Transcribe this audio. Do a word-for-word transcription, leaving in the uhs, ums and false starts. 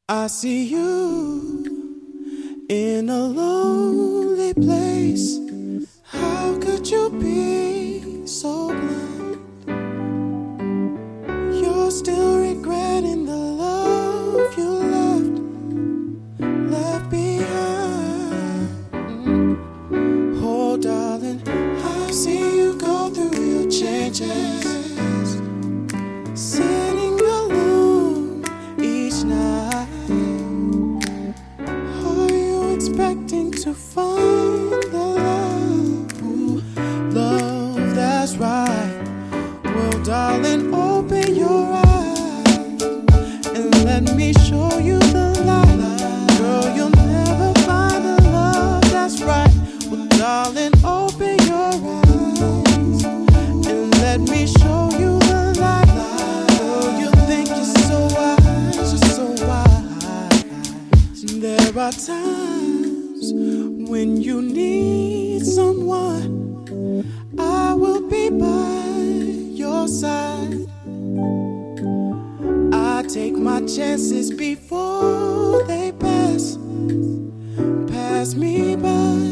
I see you in a lonely place. How could you be so blind? You're still regretting the love you left, left behind. Oh, darling, I've seen you go through your changes, sitting alone each night. Are you expecting to find the love, ooh, love that's right? Well, darling, open your eyes and let me show you the light. Girl, you'll never find the love that's right. Well, darling, open your eyes and let me show you the light. Girl, you think you're so wise, you're so wise. There are times when you need someone, I will be by your side. I take my chances before they pass, pass me by.